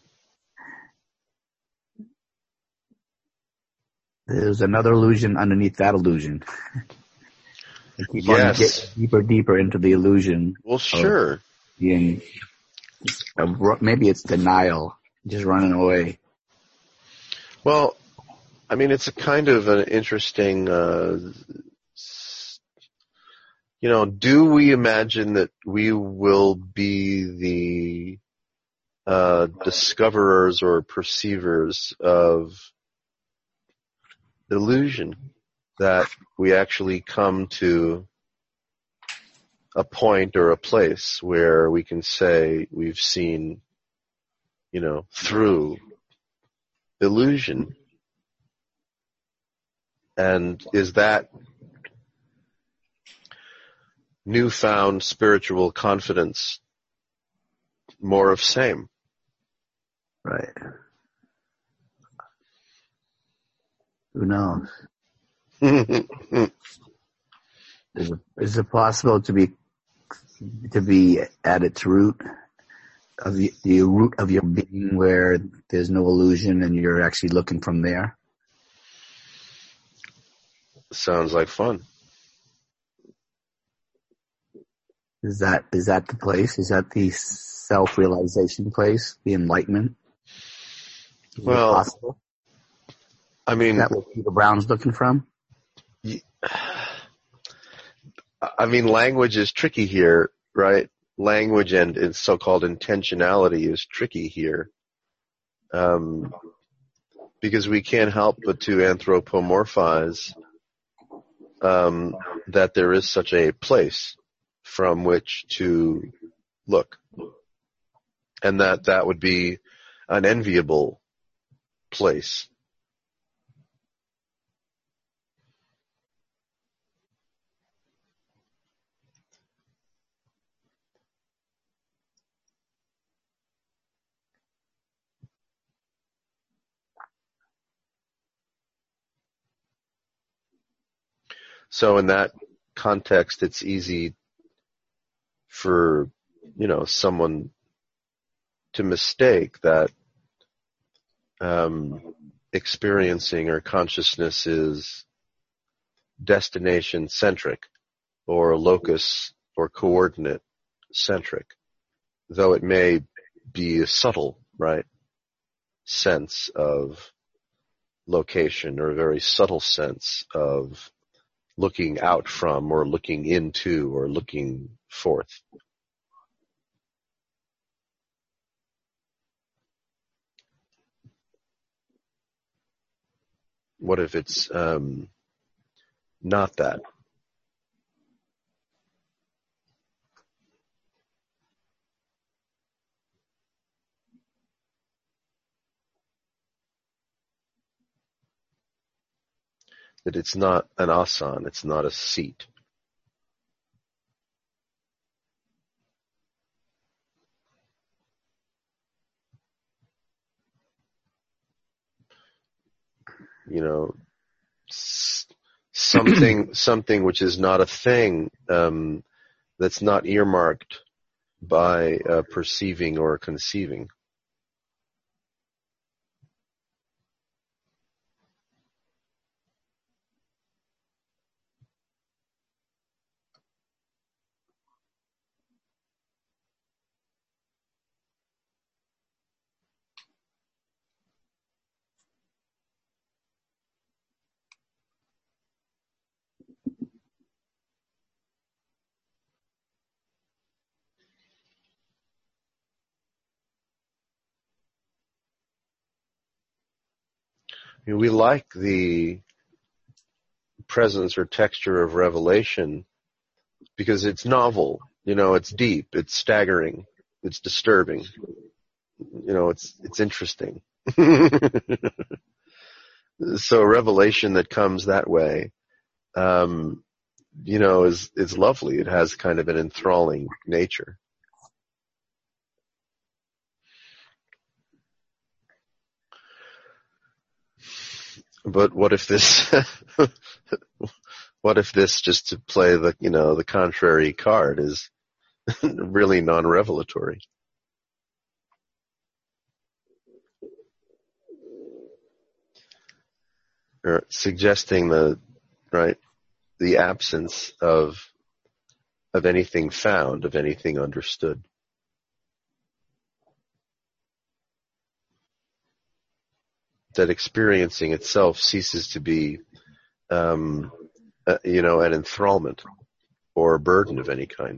There's another illusion underneath that illusion. I keep on Yes. getting deeper, deeper into the illusion. Well, sure. Being, maybe it's denial, just running away. Well, I mean, it's a kind of an interesting, uh, you know, do we imagine that we will be the uh, discoverers or perceivers of illusion, that we actually come to a point or a place where we can say we've seen, you know, through illusion? And is that newfound spiritual confidence more of same? Right. Who knows? is, it, is it possible to be to be at its root of the, the root of your being, where there's no illusion and you're actually looking from there? Sounds like fun. Is that is that the place? Is that the self-realization place? The enlightenment? Is well, it possible? I mean, is that what Peter Brown's looking from? I mean, language is tricky here, right? Language and its so-called intentionality is tricky here, um, because we can't help but to anthropomorphize um, that there is such a place from which to look, and that that would be an enviable place. So in that context, it's easy for, you know, someone to mistake that um, experiencing or consciousness is destination centric or locus or coordinate centric, though it may be a subtle, right, sense of location or a very subtle sense of looking out from or looking into or looking forth. What if it's um, not that? That it's not an asan, it's not a seat. You know, something something which is not a thing, um, that's not earmarked by uh, perceiving or conceiving. I mean, we like the presence or texture of revelation because it's novel, you know, it's deep, it's staggering, it's disturbing, you know, it's it's interesting. So revelation that comes that way, um, you know, is is lovely. It has kind of an enthralling nature. But what if this, what if this, just to play the, you know, the contrary card, is really non-revelatory? Or suggesting the, right, the absence of, of anything found, of anything understood. That experiencing itself ceases to be, um, uh, you know, an enthrallment or a burden of any kind.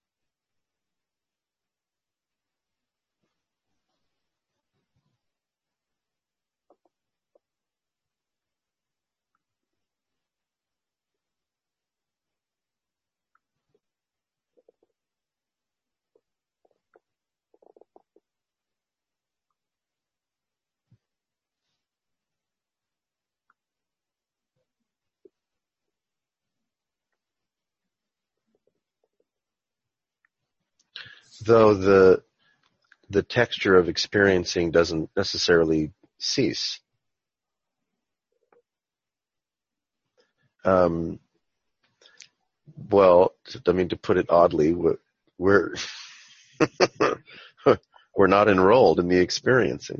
Though the the texture of experiencing doesn't necessarily cease. Um, well, I mean, to put it oddly, we're we're, we're not enrolled in the experiencing.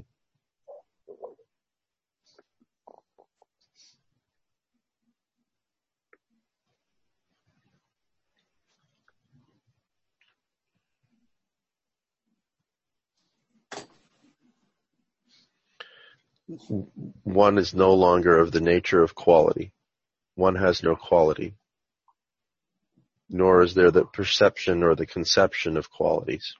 One is no longer of the nature of quality. One has no quality. Nor is there the perception or the conception of qualities.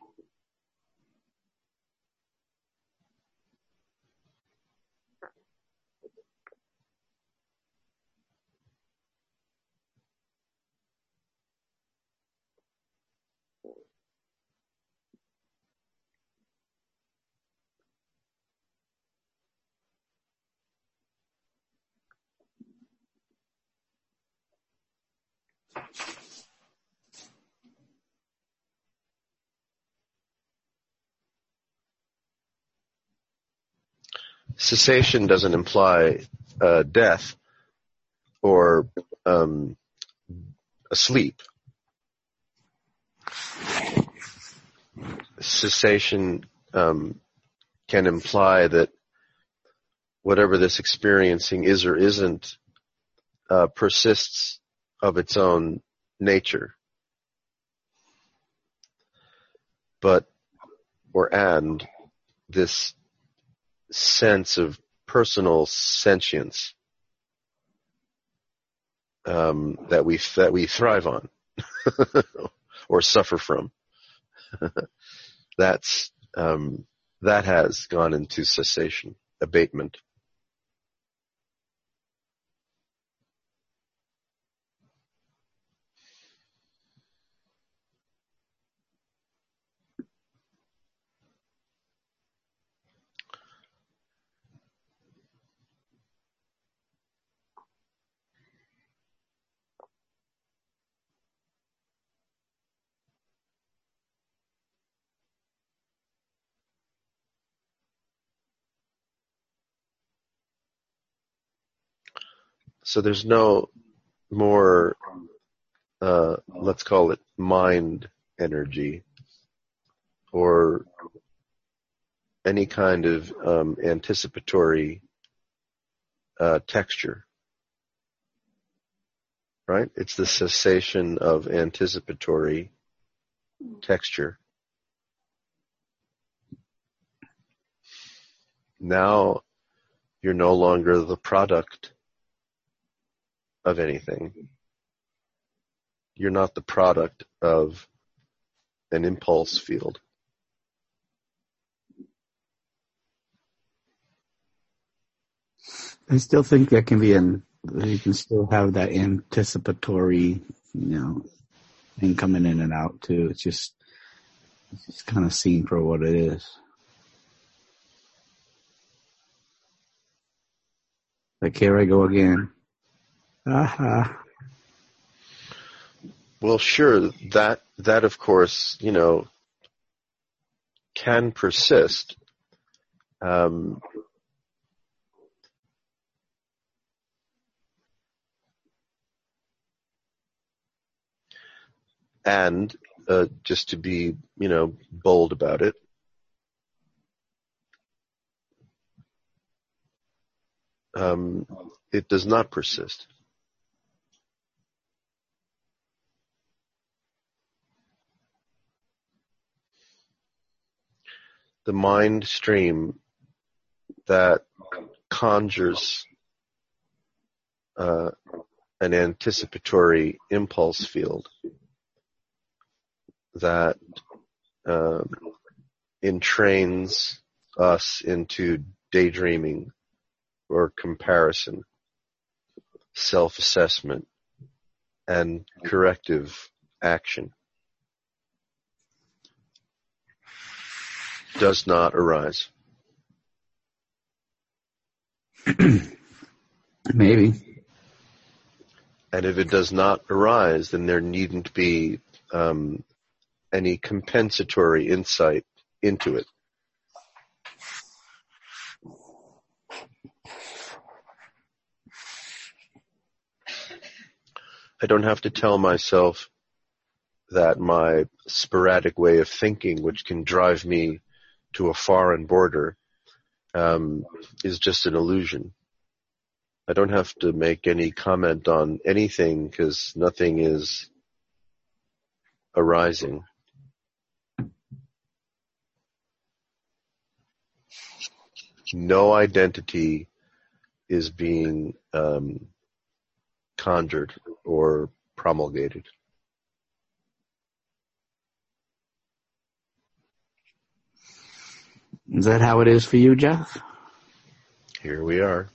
Cessation doesn't imply uh, death or um, asleep. Cessation um, can imply that whatever this experiencing is or isn't uh, persists of its own nature. But, or and, this sense of personal sentience um, that we that we thrive on or suffer from. That's um, that has gone into cessation, abatement. So there's no more, uh, let's call it mind energy, or any kind of um, anticipatory uh, texture, right? It's the cessation of anticipatory texture. Now you're no longer the product of anything. You're not the product of an impulse field. I still think there can be an, you can still have that anticipatory, you know, thing coming in and out too. It's just, it's just kind of seen for what it is. Like, here I go again. Aha. Well, sure, that, that of course, you know, can persist. Um, and uh, just to be, you know, bold about it, um, it does not persist. The mind stream that conjures uh, an anticipatory impulse field that um, entrains us into daydreaming or comparison, self-assessment, and corrective action does not arise. Maybe. And if it does not arise, then there needn't be um, any compensatory insight into it. I don't have to tell myself that my sporadic way of thinking, which can drive me to a foreign border, um, is just an illusion. I don't have to make any comment on anything because nothing is arising. No identity is being um, conjured or promulgated. Is that how it is for you, Jeff? Here we are.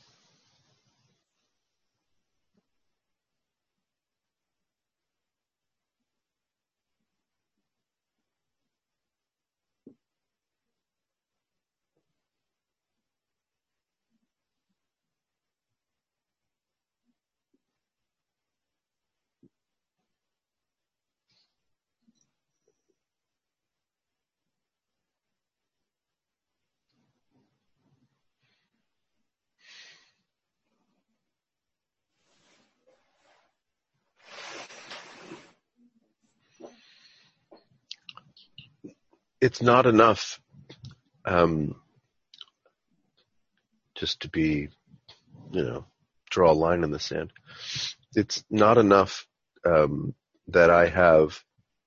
It's not enough um, just to be, you know, draw a line in the sand. It's not enough um, that I have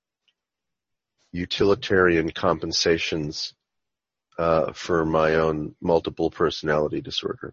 utilitarian compensations uh, for my own multiple personality disorder.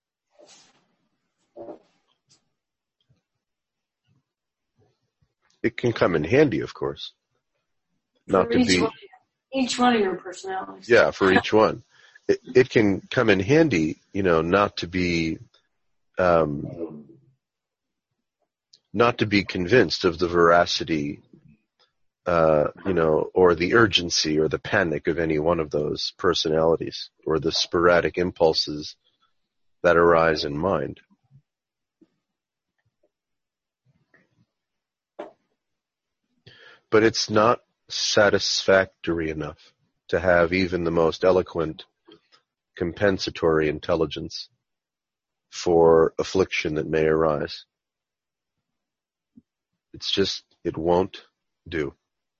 It can come in handy, of course. Not for to each be one, each one of your personalities. Yeah, for each one. It, it can come in handy, you know, not to be, um, not to be convinced of the veracity, uh, you know, or the urgency or the panic of any one of those personalities, or the sporadic impulses that arise in mind. But it's not satisfactory enough to have even the most eloquent compensatory intelligence for affliction that may arise. It's just, it won't do.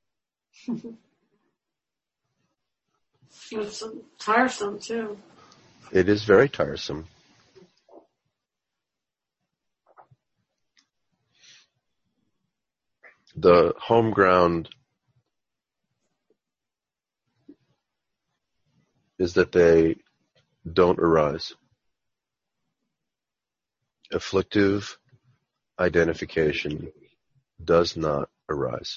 It's tiresome too. It is very tiresome. The home ground is that they don't arise. Afflictive identification does not arise.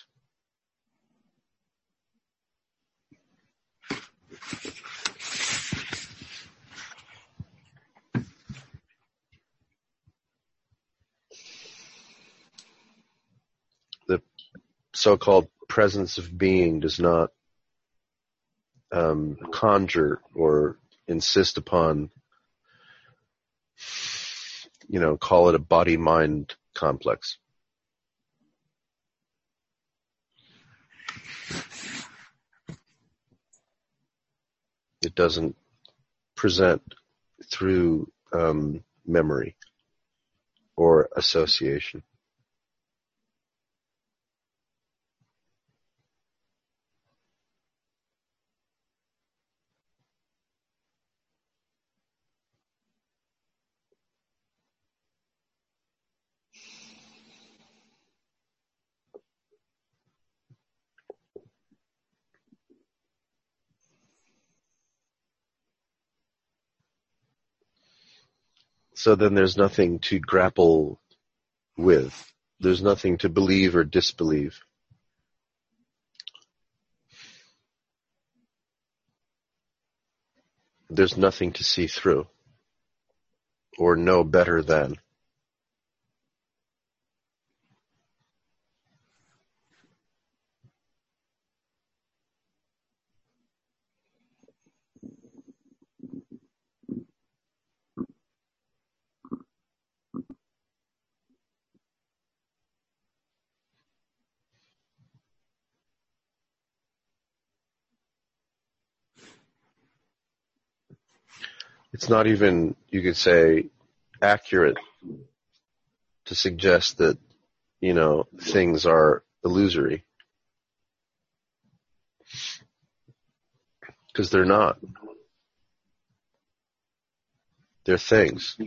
The so-called presence of being does not um, conjure or insist upon, you know, call it a body-mind complex. It doesn't present through um, memory or association. So then there's nothing to grapple with. There's nothing to believe or disbelieve. There's nothing to see through or know better than. It's not even, you could say, accurate to suggest that, you know, things are illusory. Because they're not. They're things.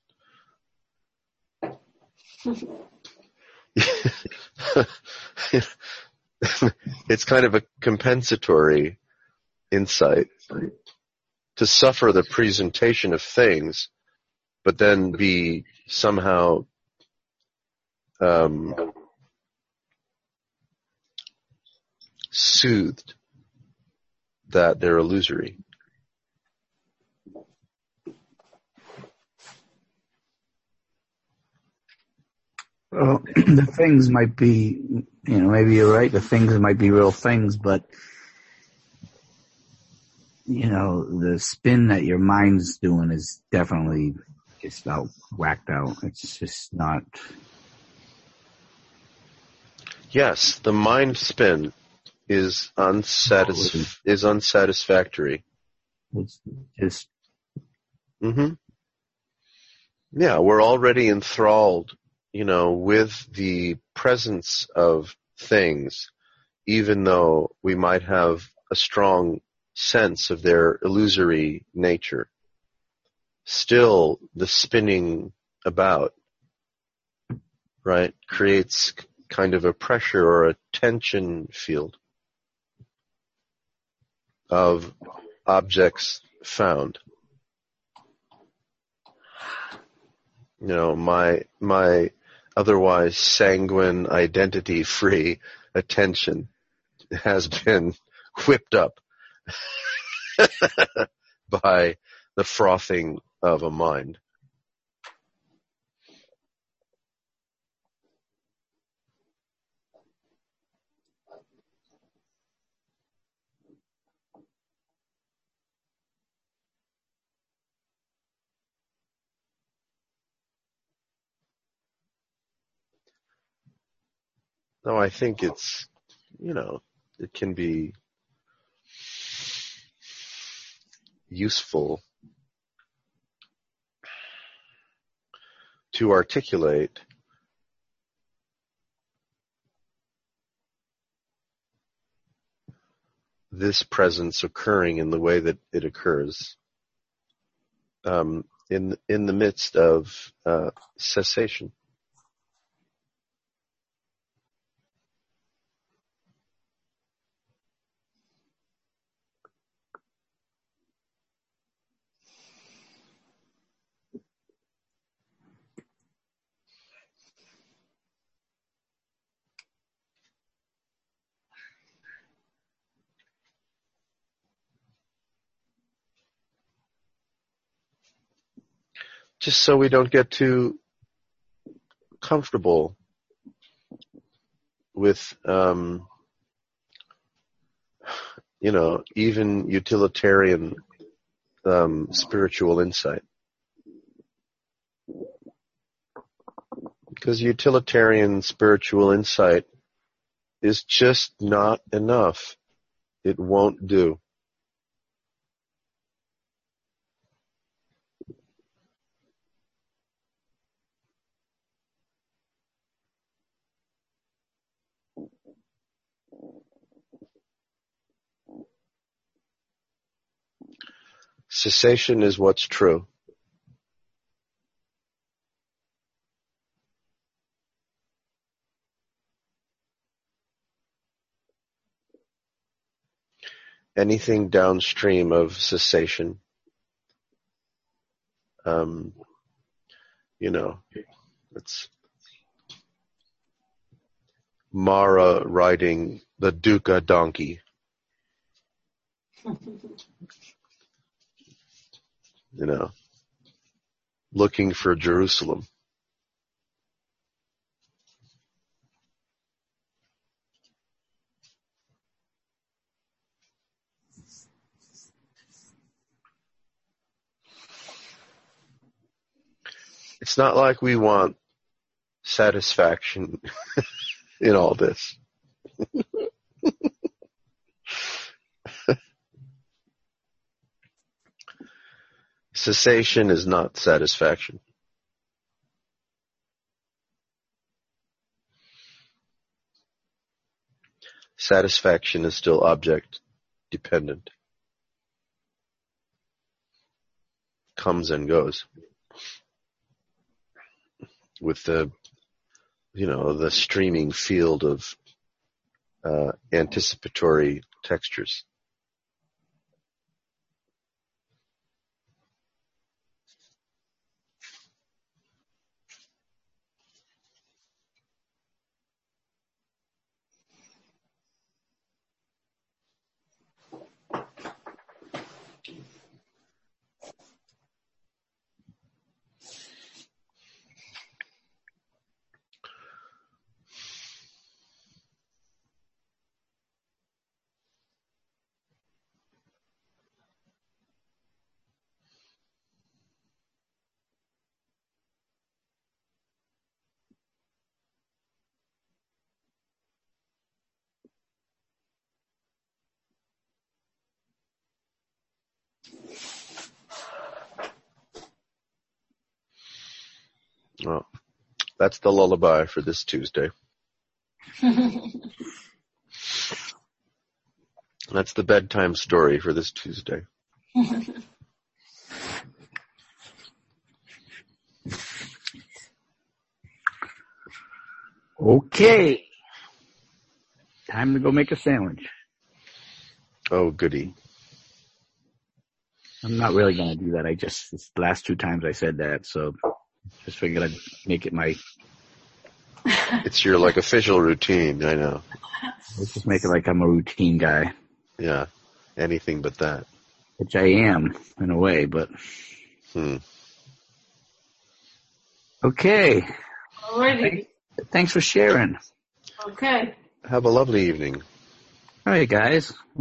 It's kind of a compensatory insight to suffer the presentation of things, but then be somehow um, soothed that they're illusory. Well, the things might be, you know, maybe you're right, the things might be real things, but, you know, the spin that your mind's doing is definitely just out, whacked out. It's just not. Yes, the mind spin is unsatisf- is unsatisfactory. It's just. Mm-hmm. Yeah, we're already enthralled, you know, with the presence of things, even though we might have a strong sense of their illusory nature. Still, the spinning about, right, creates kind of a pressure or a tension field of objects found. You know, my my otherwise sanguine, identity-free attention has been whipped up by the frothing of a mind. No, I think it's, you know, it can be useful to articulate this presence occurring in the way that it occurs, um, in in the midst of uh, cessation. Just so we don't get too comfortable with, um, you know, even utilitarian um, spiritual insight. Because utilitarian spiritual insight is just not enough. It won't do. Cessation is what's true. Anything downstream of cessation, um, you know, it's Mara riding the Dukkha donkey. You know, looking for Jerusalem. It's not like we want satisfaction in all this. Cessation is not satisfaction. Satisfaction is still object dependent. Comes and goes. With the, you know, the streaming field of uh, anticipatory textures. Well, that's the lullaby for this Tuesday. That's the bedtime story for this Tuesday. Okay. Time to go make a sandwich. Oh, goody. I'm not really going to do that. I just, it's the last two times I said that, so just figured I'd make it my... It's your, like, official routine, I know. Let's just make it like I'm a routine guy. Yeah, anything but that. Which I am, in a way, but... Hmm. Okay. Alrighty. Thanks for sharing. Okay. Have a lovely evening. All right, guys.